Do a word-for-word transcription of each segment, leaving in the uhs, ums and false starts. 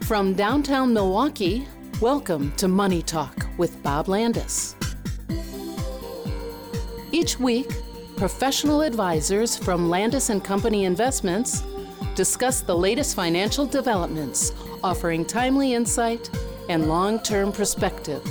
From downtown Milwaukee, welcome to Money Talk with Bob Landis. Each week, professional advisors from Landis and Company Investments discuss the latest financial developments, offering timely insight and long-term perspective.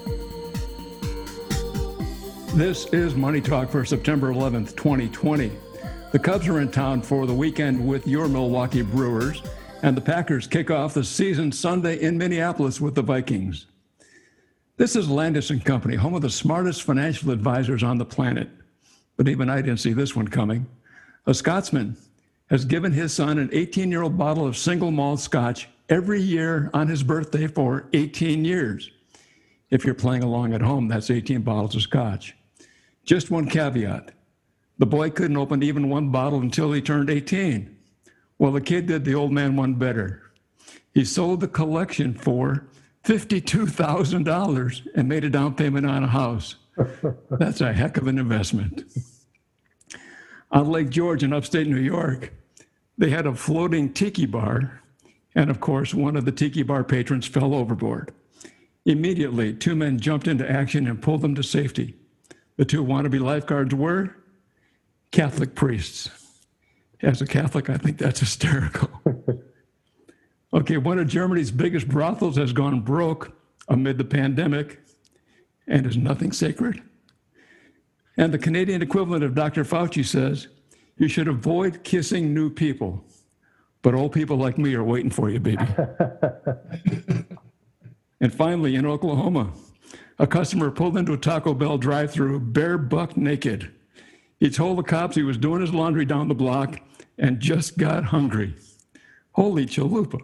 This is Money Talk for September eleventh, twenty twenty. The Cubs are in town for the weekend with your Milwaukee Brewers, and the Packers kick off the season Sunday in Minneapolis with the Vikings. This is Landis and Company, home of the smartest financial advisors on the planet. But even I didn't see this one coming. A Scotsman has given his son an eighteen-year-old bottle of single malt scotch every year on his birthday for eighteen years. If you're playing along at home, that's eighteen bottles of scotch. Just one caveat. The boy couldn't open even one bottle until he turned eighteen. Well, the kid did the old man one better. He sold the collection for fifty-two thousand dollars and made a down payment on a house. That's a heck of an investment. On Lake George in upstate New York, they had a floating tiki bar, and of course, one of the tiki bar patrons fell overboard. Immediately, two men jumped into action and pulled them to safety. The two wannabe lifeguards were Catholic priests. As a Catholic, I think that's hysterical. Okay, one of Germany's biggest brothels has gone broke amid the pandemic, and is nothing sacred. And the Canadian equivalent of Doctor Fauci says, you should avoid kissing new people, but old people like me are waiting for you, baby. And finally, in Oklahoma, a customer pulled into a Taco Bell drive-thru bare buck naked. He told the cops he was doing his laundry down the block and just got hungry. Holy chalupa.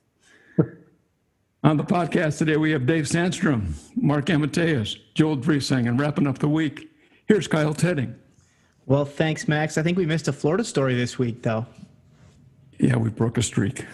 On the podcast today, we have Dave Sandstrom, Mark Amateus, Joel Driesing, and wrapping up the week, here's Kyle Tedding. Well, thanks, Max. I think we missed a Florida story this week, though. Yeah, we broke a streak.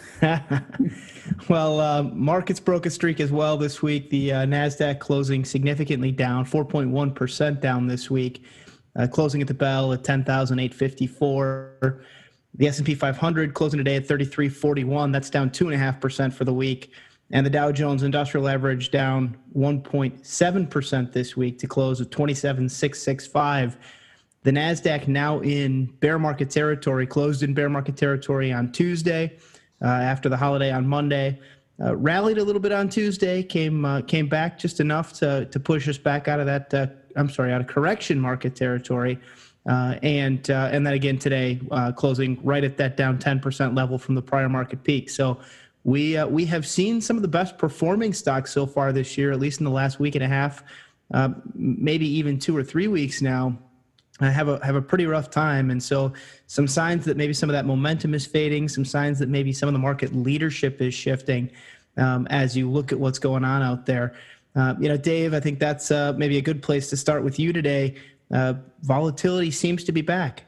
Well, uh, markets broke a streak as well this week. The uh, NASDAQ closing significantly down, four point one percent down this week, uh, closing at the bell at ten thousand eight hundred fifty-four. The S and P five hundred closing today at thirty-three forty-one. That's down two point five percent for the week. And the Dow Jones Industrial Average down one point seven percent this week to close at twenty-seven thousand six hundred sixty-five. The NASDAQ now in bear market territory, closed in bear market territory on Tuesday uh, after the holiday on Monday. Uh, rallied a little bit on Tuesday, came uh, came back just enough to to push us back out of that, uh, I'm sorry, out of correction market territory. Uh, and uh, and then again today, uh, closing right at that down ten percent level from the prior market peak. So we uh, we have seen some of the best performing stocks so far this year, at least in the last week and a half, uh, maybe even two or three weeks now. I have a have a pretty rough time, and so some signs that maybe some of that momentum is fading, some signs that maybe some of the market leadership is shifting um, as you look at what's going on out there. Uh, you know, Dave, I think that's uh, maybe a good place to start with you today. Uh, volatility seems to be back.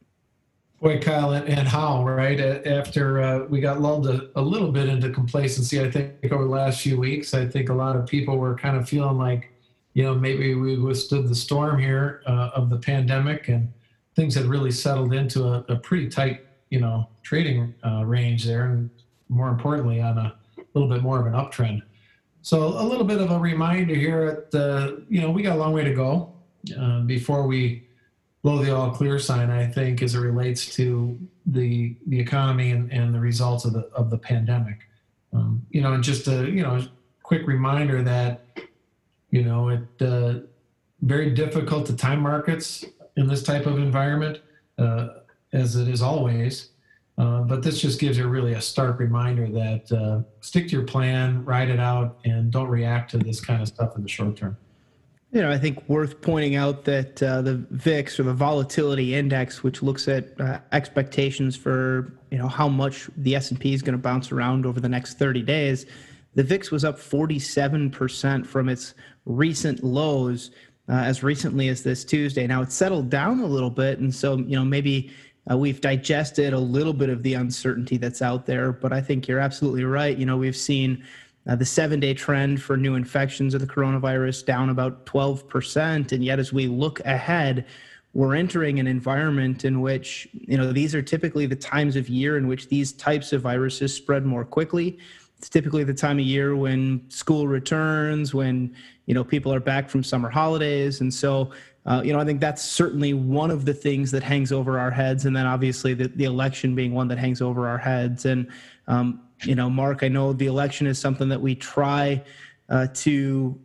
Boy, Kyle, and, and how, right? After uh, we got lulled a, a little bit into complacency, I think over the last few weeks, I think a lot of people were kind of feeling like, you know, maybe we withstood the storm here uh, of the pandemic, and things had really settled into a, a pretty tight, you know, trading uh, range there, and more importantly, on a little bit more of an uptrend. So a little bit of a reminder here at, uh, you know, we got a long way to go uh, before we blow the all clear sign, I think, as it relates to the the economy and, and the results of the of the pandemic. Um, you know, and just a, you know, quick reminder that, you know, it uh, very difficult to time markets in this type of environment, uh, as it is always. Uh, but this just gives you really a stark reminder that uh, stick to your plan, ride it out, and don't react to this kind of stuff in the short term. You know, I think worth pointing out that uh, the V I X, or the Volatility Index, which looks at uh, expectations for, you know, how much the S and P is going to bounce around over the next thirty days, the V I X was up forty-seven percent from its recent lows uh, as recently as this Tuesday. Now, it's settled down a little bit, and so, you know, maybe uh, we've digested a little bit of the uncertainty that's out there, but I think you're absolutely right. You know, we've seen Uh, the seven-day trend for new infections of the coronavirus down about twelve percent. And yet, as we look ahead, we're entering an environment in which, you know, these are typically the times of year in which these types of viruses spread more quickly. It's typically the time of year when school returns, when, you know, people are back from summer holidays. And so, uh, you know, I think that's certainly one of the things that hangs over our heads. And then obviously the, the election being one that hangs over our heads. And, um, you know, Mark, I know the election is something that we try uh, to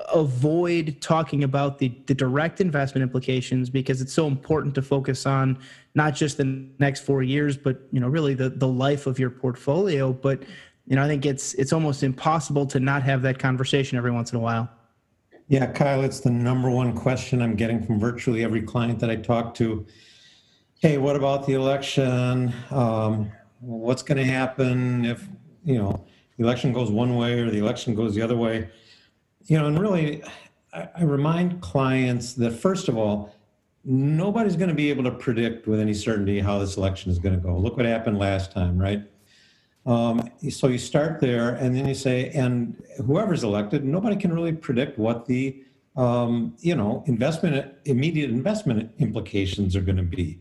avoid talking about the, the direct investment implications, because it's so important to focus on not just the next four years, but, you know, really the, the life of your portfolio. But, you know, I think it's it's almost impossible to not have that conversation every once in a while. Yeah, Kyle, it's the number one question I'm getting from virtually every client that I talk to. Hey, what about the election? Um, what's going to happen if, you know, the election goes one way or the election goes the other way? You know, and really, I, I remind clients that, first of all, nobody's going to be able to predict with any certainty how this election is going to go. Look what happened last time, right? Um, so you start there, and then you say, and whoever's elected, nobody can really predict what the, um, you know, investment, immediate investment implications are going to be.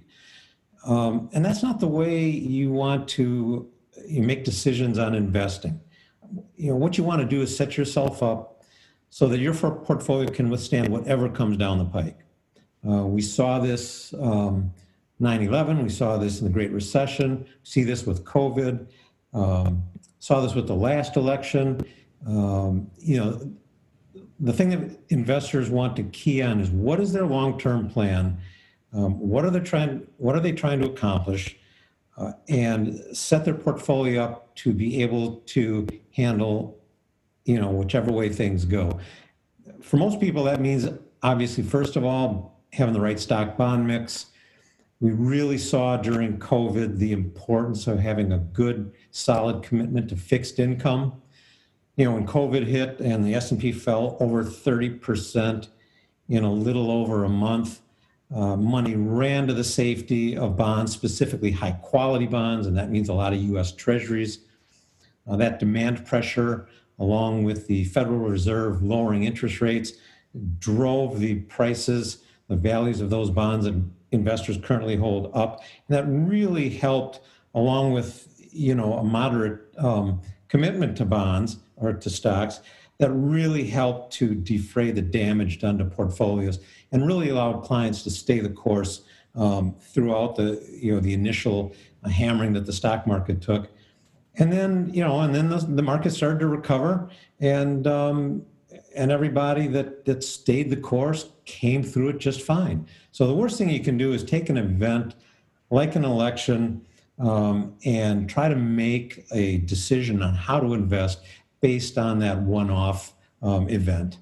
Um, and that's not the way you want to you make decisions on investing. You know, what you want to do is set yourself up so that your portfolio can withstand whatever comes down the pike. Uh, we saw this um, nine eleven, we saw this in the Great Recession, we see this with COVID. Um, saw this with the last election. Um, you know, the thing that investors want to key on is what is their long-term plan? Um, what are they trying? What are they trying to accomplish? Uh, and set their portfolio up to be able to handle, you know, whichever way things go. For most people, that means obviously, first of all, having the right stock bond mix. We really saw during COVID the importance of having a good, solid commitment to fixed income. You know, when COVID hit and the S and P fell over thirty percent in a little over a month, uh, money ran to the safety of bonds, specifically high-quality bonds, and that means a lot of U S Treasuries. Uh, that demand pressure, along with the Federal Reserve lowering interest rates, drove the prices, the values of those bonds and investors currently hold up. And that really helped, along with, you know, a moderate um, commitment to bonds or to stocks, that really helped to defray the damage done to portfolios and really allowed clients to stay the course um, throughout the, you know, the initial uh, hammering that the stock market took. And then, you know, and then the, the market started to recover, and um, and everybody that, that stayed the course came through it just fine. So the worst thing you can do is take an event like an election um, and try to make a decision on how to invest based on that one-off um, event.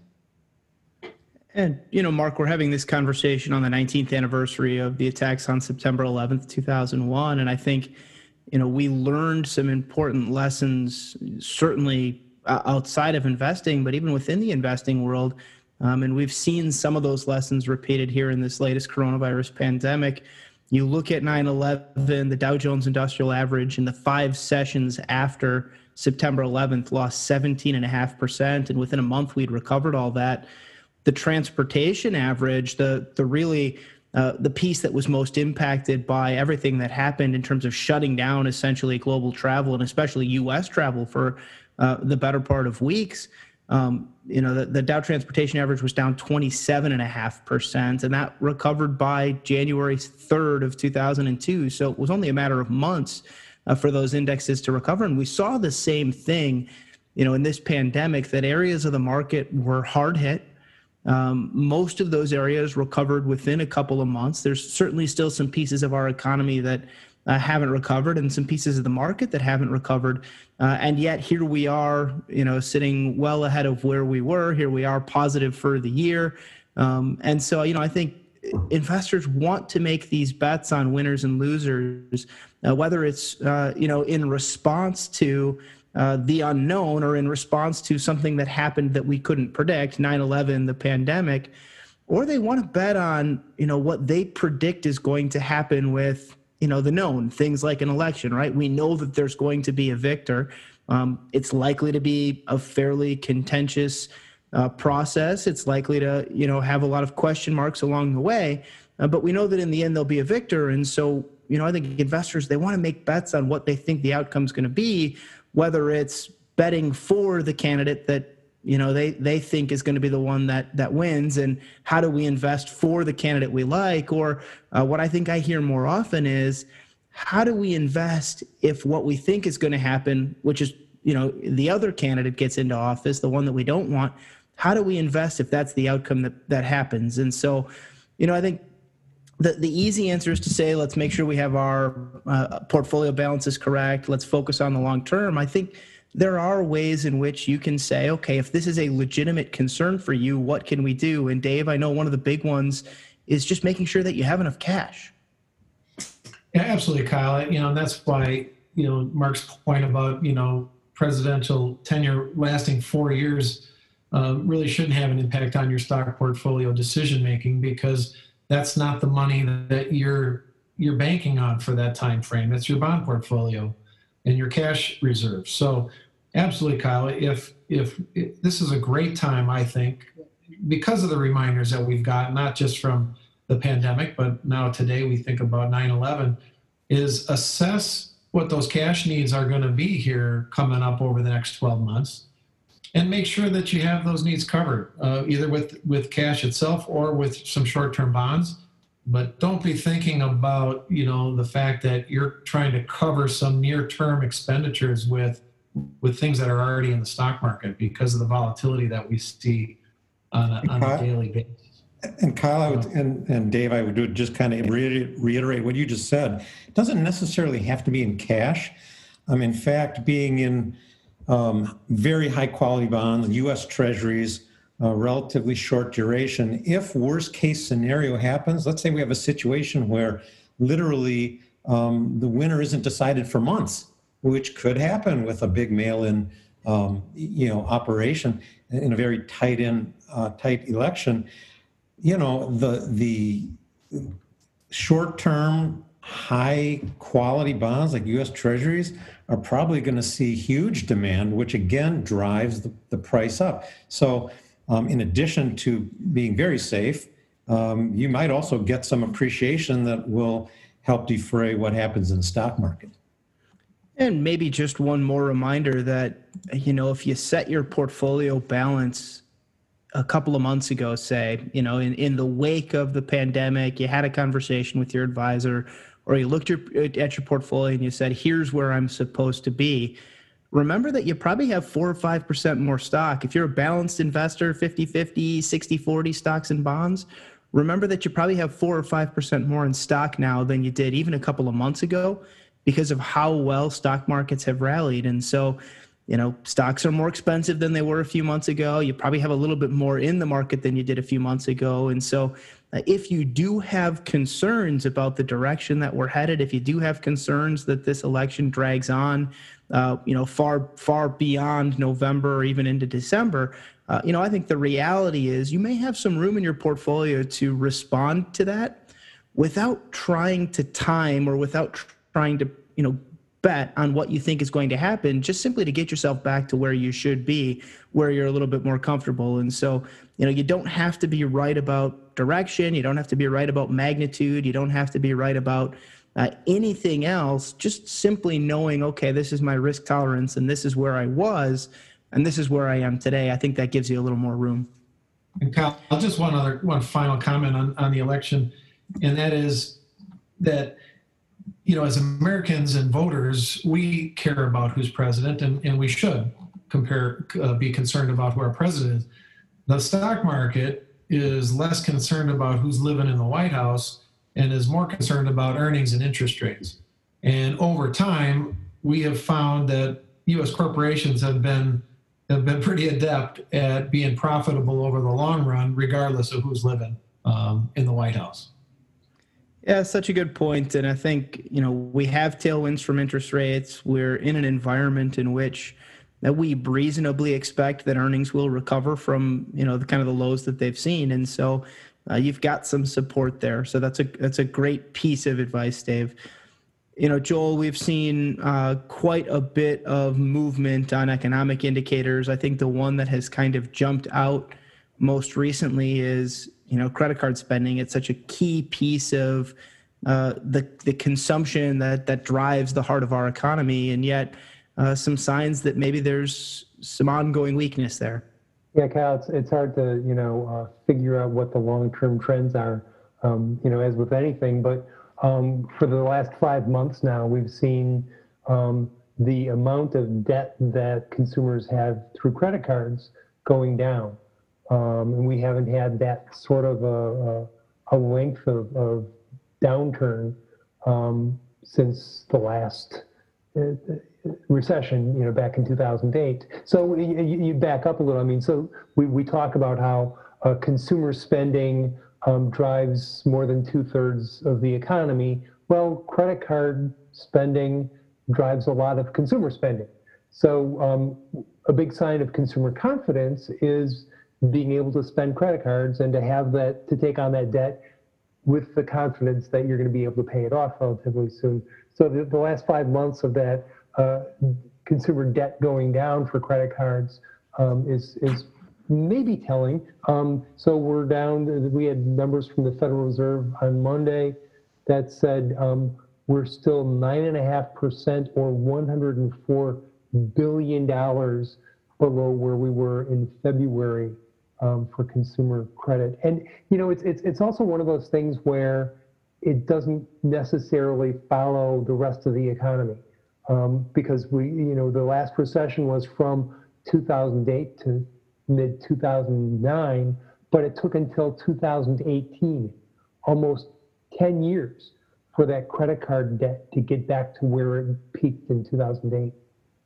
And, you know, Mark, we're having this conversation on the nineteenth anniversary of the attacks on September eleventh, two thousand one. And I think, you know, we learned some important lessons, certainly outside of investing, but even within the investing world. Um, and we've seen some of those lessons repeated here in this latest coronavirus pandemic. You look at nine eleven, the Dow Jones Industrial Average in the five sessions after September eleventh lost seventeen point five percent. And within a month, we'd recovered all that. The transportation average, the, the really uh, the piece that was most impacted by everything that happened in terms of shutting down essentially global travel and especially U S travel for uh, the better part of weeks. Um, you know, the, the Dow Transportation Average was down twenty-seven point five percent, and that recovered by January third of two thousand two. So it was only a matter of months uh, for those indexes to recover. And we saw the same thing, you know, in this pandemic, that areas of the market were hard hit. Um, most of those areas recovered within a couple of months. There's certainly still some pieces of our economy that uh, haven't recovered, and some pieces of the market that haven't recovered. Uh, and yet here we are, you know, sitting well ahead of where we were. Here we are positive for the year. Um, and so, you know, I think investors want to make these bets on winners and losers, uh, whether it's, uh, you know, in response to Uh, the unknown or in response to something that happened that we couldn't predict, nine eleven, the pandemic, or they want to bet on, you know, what they predict is going to happen with, you know, the known things like an election, right? We know that there's going to be a victor. Um, it's likely to be a fairly contentious uh, process. It's likely to, you know, have a lot of question marks along the way, uh, but we know that in the end there'll be a victor. And so, you know, I think investors, they want to make bets on what they think the outcome is going to be, whether it's betting for the candidate that you know they they think is going to be the one that that wins, and how do we invest for the candidate we like? Or uh, what I think I hear more often is, how do we invest if what we think is going to happen, which is, you know, the other candidate gets into office, the one that we don't want, how do we invest if that's the outcome that that happens? And so, you know, I think the the easy answer is to say, let's make sure we have our uh, portfolio balances correct. Let's focus on the long term. I think there are ways in which you can say, okay, if this is a legitimate concern for you, what can we do? And Dave, I know one of the big ones is just making sure that you have enough cash. Yeah, absolutely, Kyle. You know, and that's why, you know, Mark's point about, you know, presidential tenure lasting four years uh, really shouldn't have an impact on your stock portfolio decision-making, because that's not the money that you're you're banking on for that time frame. It's your bond portfolio and your cash reserves. So absolutely, Kyle, if, if if this is a great time, I think, because of the reminders that we've got, not just from the pandemic, but now today we think about nine eleven, is assess what those cash needs are going to be here coming up over the next twelve months, and make sure that you have those needs covered, uh, either with, with cash itself or with some short-term bonds. But don't be thinking about, you know, the fact that you're trying to cover some near-term expenditures with with things that are already in the stock market because of the volatility that we see on a, on a daily basis. And Kyle, I would, and, and Dave, I would just kind of reiterate what you just said. It doesn't necessarily have to be in cash. Um, in fact, being in um, very high quality bonds, U S Treasuries, uh, relatively short duration. If worst case scenario happens, let's say we have a situation where literally um, the winner isn't decided for months, which could happen with a big mail-in, um, you know, operation in a very tight-in, uh, tight election. You know, the the short-term, high-quality bonds like U S Treasuries are probably going to see huge demand, which again drives the, the price up. So um, in addition to being very safe, um, you might also get some appreciation that will help defray what happens in the stock market. And maybe just one more reminder that, you know, if you set your portfolio balance a couple of months ago, say, you know, in, in the wake of the pandemic, you had a conversation with your advisor, or you looked your, at your portfolio and you said, here's where I'm supposed to be. Remember that you probably have four or five percent more stock. If you're a balanced investor, fifty fifty, sixty forty stocks and bonds, remember that you probably have four or five percent more in stock now than you did even a couple of months ago, because of how well stock markets have rallied. And so, you know, stocks are more expensive than they were a few months ago. You probably have a little bit more in the market than you did a few months ago. And so uh, if you do have concerns about the direction that we're headed, if you do have concerns that this election drags on, uh, you know, far, far beyond November or even into December, uh, you know, I think the reality is you may have some room in your portfolio to respond to that without trying to time or without tr- trying to, you know, bet on what you think is going to happen, just simply to get yourself back to where you should be, where you're a little bit more comfortable. And so, you know, you don't have to be right about direction. You don't have to be right about magnitude. You don't have to be right about uh, anything else. Just simply knowing, okay, this is my risk tolerance and this is where I was and this is where I am today. I think that gives you a little more room. And Kyle, just one other, one final comment on, on the election, and that is that, you know, as Americans and voters, we care about who's president, and, and we should compare, uh, be concerned about who our president is. The stock market is less concerned about who's living in the White House and is more concerned about earnings and interest rates. And over time, we have found that U S corporations have been have been pretty adept at being profitable over the long run, regardless of who's living um, in the White House. Yeah, such a good point. And I think, you know, we have tailwinds from interest rates. We're in an environment in which that we reasonably expect that earnings will recover from, you know, the kind of the lows that they've seen. And so uh, you've got some support there. So that's a that's a great piece of advice, Dave. You know, Joel, we've seen uh, quite a bit of movement on economic indicators. I think the one that has kind of jumped out most recently is, you know, credit card spending. It's such a key piece of uh, the the consumption that that drives the heart of our economy, and yet uh, some signs that maybe there's some ongoing weakness there. Yeah, Kyle, it's, it's hard to, you know, uh, figure out what the long-term trends are, um, you know, as with anything. But um, for the last five months now, we've seen um, the amount of debt that consumers have through credit cards going down. Um, and we haven't had that sort of a, a, a length of, of downturn um, since the last uh, recession, you know, back in two thousand eight. So you, you back up a little. I mean, so we, we talk about how uh, consumer spending um, drives more than two thirds of the economy. Well, credit card spending drives a lot of consumer spending. So um, a big sign of consumer confidence is being able to spend credit cards and to have that, to take on that debt with the confidence that you're going to be able to pay it off relatively soon. So the, the last five months of that uh, consumer debt going down for credit cards um, is is maybe telling. Um, so we're down, we had numbers from the Federal Reserve on Monday that said um, we're still nine and a half percent or one hundred four billion dollars below where we were in February um, for consumer credit. And, you know, it's, it's, it's also one of those things where it doesn't necessarily follow the rest of the economy. Um, because we, you know, the last recession was from two thousand eight to mid two thousand nine, but it took until two thousand eighteen, almost ten years, for that credit card debt to get back to where it peaked in two thousand eight.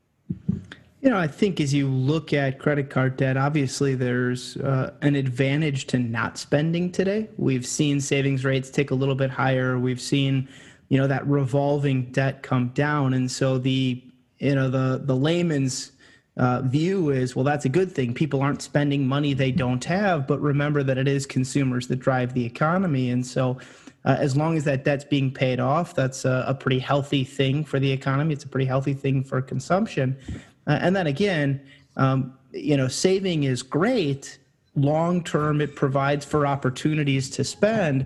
You know, I think as you look at credit card debt, obviously there's uh, an advantage to not spending today. We've seen savings rates tick a little bit higher. We've seen, you know, that revolving debt come down. And so the, you know, the, the layman's uh, view is, well, that's a good thing. People aren't spending money they don't have, but remember that it is consumers that drive the economy. And so uh, as long as that debt's being paid off, that's a, a pretty healthy thing for the economy. It's a pretty healthy thing for consumption. Uh, and then again, um, you know, saving is great. Long term, it provides for opportunities to spend.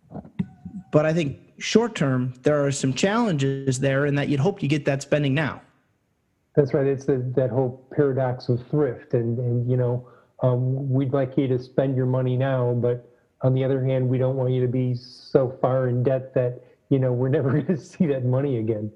But I think short term, there are some challenges there in that you'd hope you get that spending now. That's right. It's the, that whole paradox of thrift. And, and you know, um, we'd like you to spend your money now, but on the other hand, we don't want you to be so far in debt that, you know, we're never going to see that money again.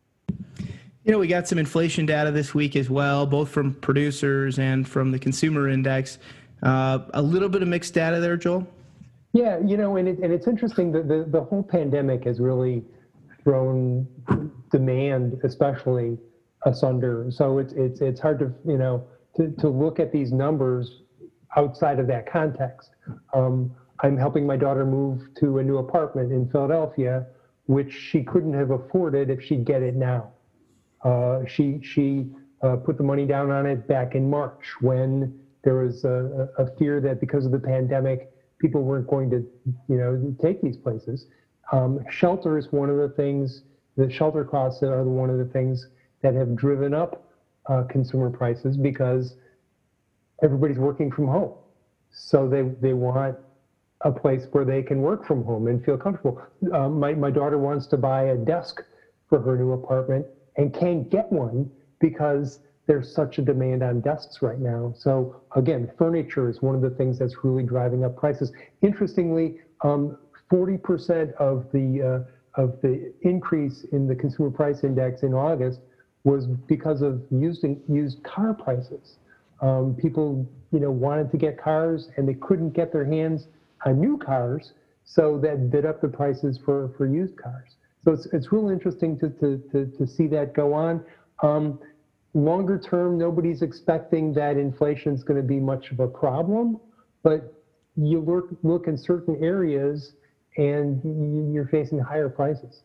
You know, we got some inflation data this week as well, both from producers and from the consumer index. Uh, a little bit of mixed data there, Joel. Yeah, you know, and, it, and it's interesting that the, the whole pandemic has really thrown demand, especially, asunder. So it's it's it's hard to, you know, to, to look at these numbers outside of that context. Um, I'm helping my daughter move to a new apartment in Philadelphia, which she couldn't have afforded if she'd get it now. Uh, she she uh, put the money down on it back in March when there was a, a fear that because of the pandemic, people weren't going to, you know, take these places. Um, shelter is one of the things, the shelter costs are one of the things that have driven up uh, consumer prices because everybody's working from home. So they, they want a place where they can work from home and feel comfortable. Uh, my, my daughter wants to buy a desk for her new apartment and can't get one because there's such a demand on desks right now. So again, furniture is one of the things that's really driving up prices. Interestingly, um, forty percent of the uh, of the increase in the consumer price index in August was because of using used car prices. Um, people, you know, wanted to get cars and they couldn't get their hands on new cars, so that bid up the prices for, for used cars. So it's it's real interesting to to to, to see that go on. Um, longer term, nobody's expecting that inflation is going to be much of a problem, but you look look in certain areas and you're facing higher prices.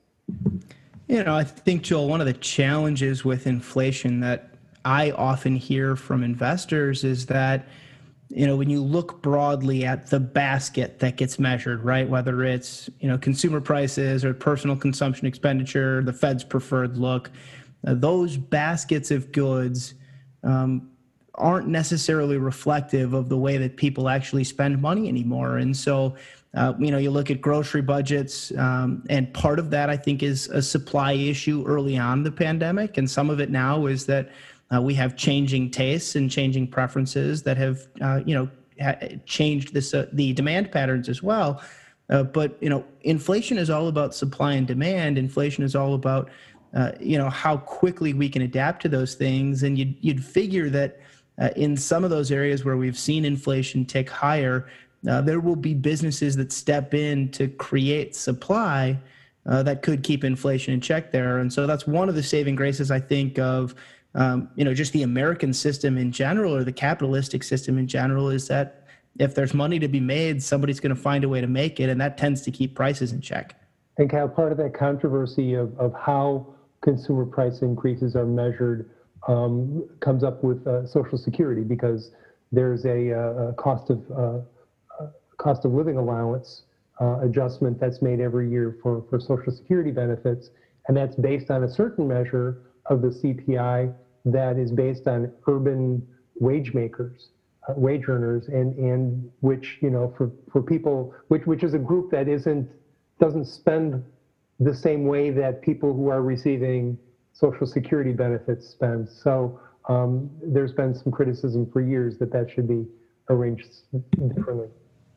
You know, I think, Joel, one of the challenges with inflation that I often hear from investors is that, you know, when you look broadly at the basket that gets measured, right, whether it's, you know, consumer prices or personal consumption expenditure, the Fed's preferred look, uh, those baskets of goods um, aren't necessarily reflective of the way that people actually spend money anymore. And so Uh, you know, you look at grocery budgets, um, and part of that I think is a supply issue early on the pandemic, and some of it now is that uh, we have changing tastes and changing preferences that have, uh, you know, ha- changed this uh, the demand patterns as well. Uh, but you know, inflation is all about supply and demand. Inflation is all about uh, you know how quickly we can adapt to those things, and you'd you'd figure that uh, in some of those areas where we've seen inflation tick higher, uh, there will be businesses that step in to create supply uh, that could keep inflation in check there. And so that's one of the saving graces, I think, of um, you know just the American system in general, or the capitalistic system in general, is that if there's money to be made, somebody's going to find a way to make it, and that tends to keep prices in check. And Kyle, part of that controversy of, of how consumer price increases are measured um, comes up with uh, Social Security, because there's a, a cost of uh, cost of living allowance uh, adjustment that's made every year for, for Social Security benefits, and that's based on a certain measure of the C P I that is based on urban wage makers. Uh, wage earners, and and which, you know, for for people, which which is a group that isn't doesn't spend the same way that people who are receiving Social Security benefits spend. So um, there's been some criticism for years that that should be arranged differently.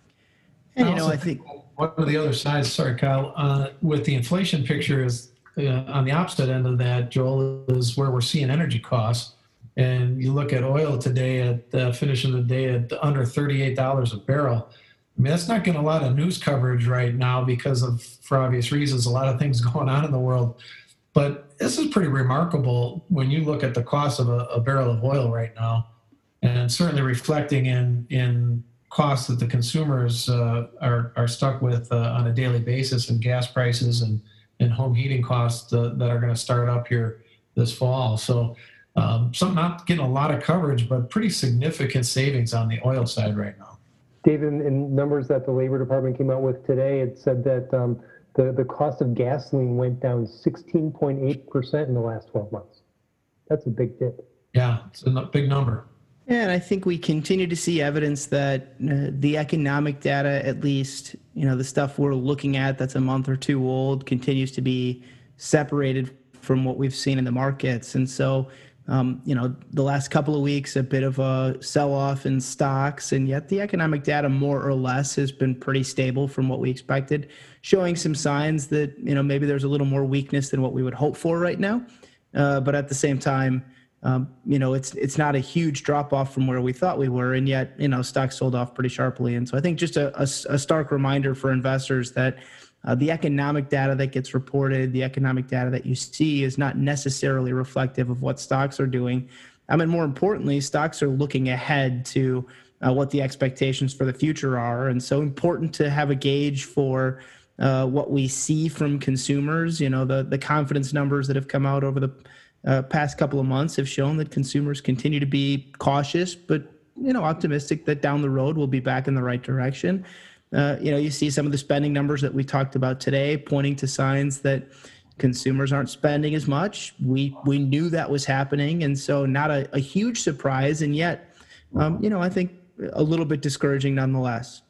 And you I know, also I think one of the other sides, sorry, Kyle, uh, with the inflation picture is uh, on the opposite end of that, Joel, is where we're seeing energy costs. And you look at oil today at uh, finishing the day at under thirty-eight dollars a barrel. I mean, that's not getting a lot of news coverage right now because of, for obvious reasons, a lot of things going on in the world. But this is pretty remarkable when you look at the cost of a, a barrel of oil right now, and certainly reflecting in in costs that the consumers uh, are are stuck with uh, on a daily basis, and gas prices and and home heating costs uh, that are going to start up here this fall. So. Um, some not getting a lot of coverage, but pretty significant savings on the oil side right now. David, in numbers that the Labor Department came out with today, it said that um, the, the cost of gasoline went down sixteen point eight percent in the last twelve months. That's a big dip. Yeah, it's a big number. Yeah, and I think we continue to see evidence that uh, the economic data, at least, you know, the stuff we're looking at that's a month or two old, continues to be separated from what we've seen in the markets. And so, Um, you know, the last couple of weeks, a bit of a sell-off in stocks, and yet the economic data more or less has been pretty stable from what we expected, showing some signs that, you know, maybe there's a little more weakness than what we would hope for right now. Uh, but at the same time, um, you know, it's it's not a huge drop-off from where we thought we were, and yet, you know, stocks sold off pretty sharply. And so I think just a, a, a stark reminder for investors that Uh, the economic data that gets reported, the economic data that you see is not necessarily reflective of what stocks are doing. I mean, more importantly, stocks are looking ahead to uh, what the expectations for the future are. And so important to have a gauge for uh, what we see from consumers. You know, the, the confidence numbers that have come out over the uh, past couple of months have shown that consumers continue to be cautious, but, you know, optimistic that down the road we'll be back in the right direction. Uh, you know, you see some of the spending numbers that we talked about today pointing to signs that consumers aren't spending as much. We we knew that was happening, and so not a, a huge surprise, and yet, um, you know, I think a little bit discouraging nonetheless.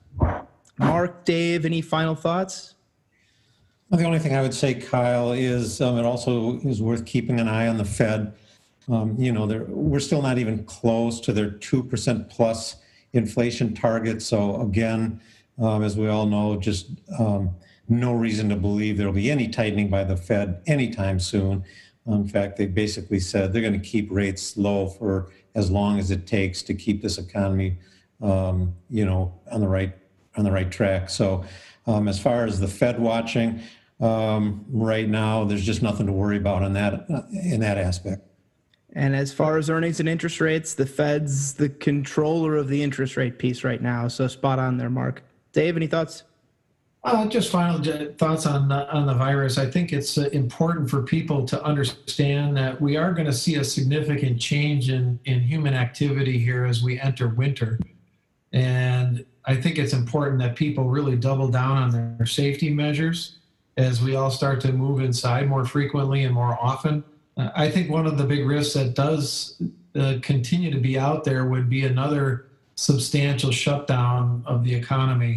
Mark, Dave, any final thoughts? Well, the only thing I would say, Kyle, is um, it also is worth keeping an eye on the Fed. Um, you know, we're still not even close to their two percent plus inflation target. So again, Um, as we all know, just um, no reason to believe there will be any tightening by the Fed anytime soon. In fact, they basically said they're going to keep rates low for as long as it takes to keep this economy, um, you know, on the right on the right track. So, um, as far as the Fed watching, um, right now, there's just nothing to worry about on that uh, in that aspect. And as far as earnings and interest rates, the Fed's the controller of the interest rate piece right now. So spot on there, Mark. Dave, any thoughts? Uh, just final thoughts on uh, on the virus. I think it's uh, important for people to understand that we are going to see a significant change in, in human activity here as we enter winter. And I think it's important that people really double down on their safety measures as we all start to move inside more frequently and more often. Uh, I think one of the big risks that does uh, continue to be out there would be another substantial shutdown of the economy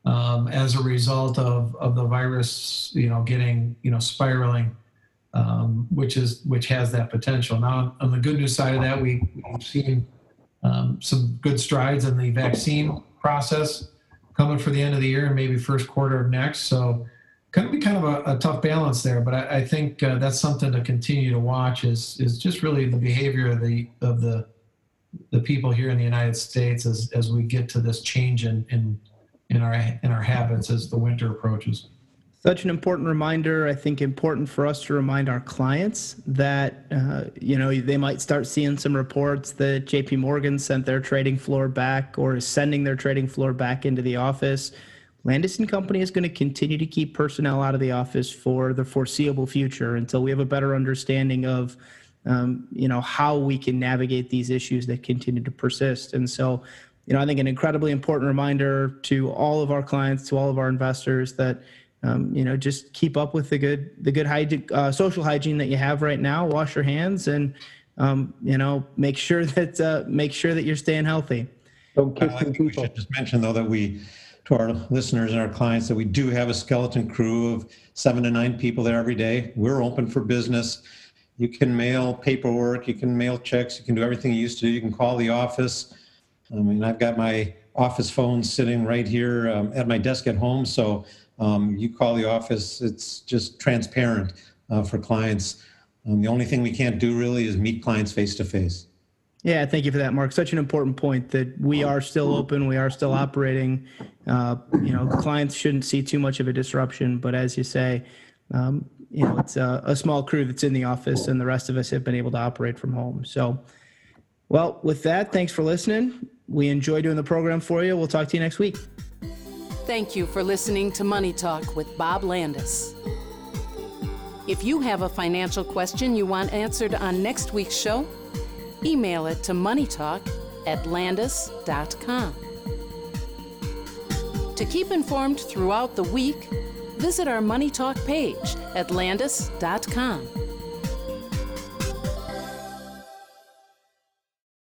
um, as a result of, of the virus, you know, getting, you know, spiraling, um, which is which has that potential. Now, on the good news side of that, we, we've seen um, some good strides in the vaccine process coming for the end of the year and maybe first quarter of next. So going to be kind of a, a tough balance there, but I, I think uh, that's something to continue to watch is is just really the behavior of the of the the people here in the United States as as we get to this change in in in our in our habits as the winter approaches. Such an important reminder. I think important for us to remind our clients that uh, you know they might start seeing some reports that J P Morgan sent their trading floor back or is sending their trading floor back into the office. Landis and Company is going to continue to keep personnel out of the office for the foreseeable future until we have a better understanding of um, you know how we can navigate these issues that continue to persist. And so, you know, I think an incredibly important reminder to all of our clients, to all of our investors that Um, you know, just keep up with the good, the good hygiene, uh, social hygiene that you have right now. Wash your hands, and um, you know, make sure that uh, make sure that you're staying healthy. Don't kiss I some think we people. should just mention, though, that we, to our listeners and our clients, that we do have a skeleton crew of seven to nine people there every day. We're open for business. You can mail paperwork, you can mail checks, you can do everything you used to do. You can call the office. I mean, I've got my office phone sitting right here um, at my desk at home, so. Um, you call the office, it's just transparent uh, for clients. Um, the only thing we can't do really is meet clients face to face. Yeah, thank you for that, Mark. Such an important point that we are still open, we are still operating. Uh, you know, clients shouldn't see too much of a disruption, but as you say, um, you know, it's a, a small crew that's in the office and the rest of us have been able to operate from home. So, well, with that, thanks for listening. We enjoy doing the program for you. We'll talk to you next week. Thank you for listening to Money Talk with Bob Landis. If you have a financial question you want answered on next week's show, email it to moneytalk at landis dot com. To keep informed throughout the week, visit our Money Talk page at landis dot com.